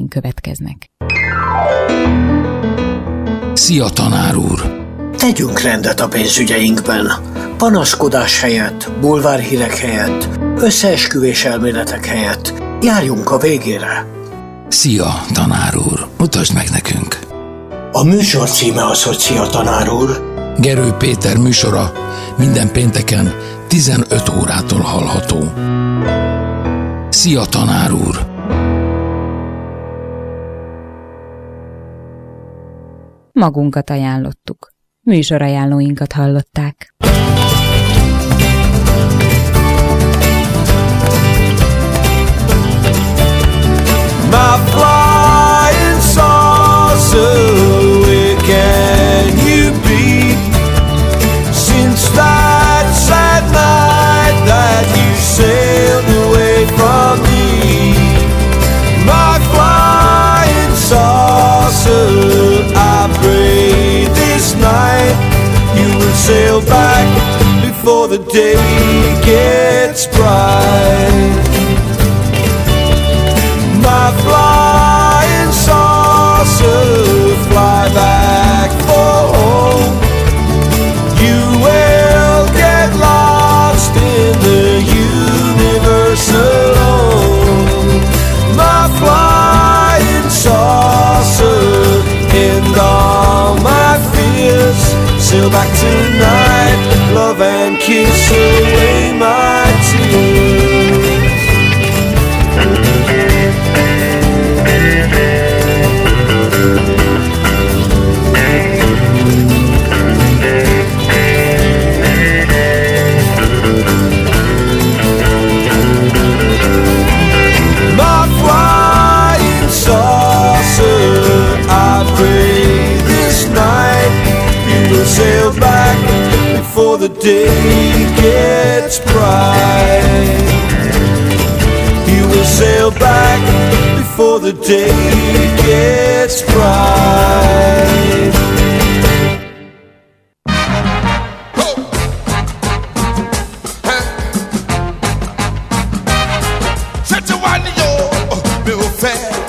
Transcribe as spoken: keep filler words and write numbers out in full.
következnek. Szia, tanár úr! Tegyünk rendet a pénzügyeinkben. Panaszkodás helyett, bulvárhírek helyett, összeesküvés elméletek helyett járjunk a végére. Szia, tanár úr! Mutasd meg nekünk! A műsor címe az, hogy Szia, tanár úr! Gerő Péter műsora minden pénteken tizenöt órától hallható. Szia, tanár úr! Magunkat ajánlottuk. Műsorajánlóinkat hallották. My flying saucer, where can you be? Since that sad night that you sailed away from me, my flying saucer, I pray this night you will sail back before the day gets bright. My flying saucer, fly back for home. You will get lost in the universe alone. My flying saucer, end all my fears. Sail back tonight, love and kiss away my tears. My flying saucer, I pray this night you will sail back before the day gets bright. You will sail back before the day gets bright. Set your one, yo, Bill Fair.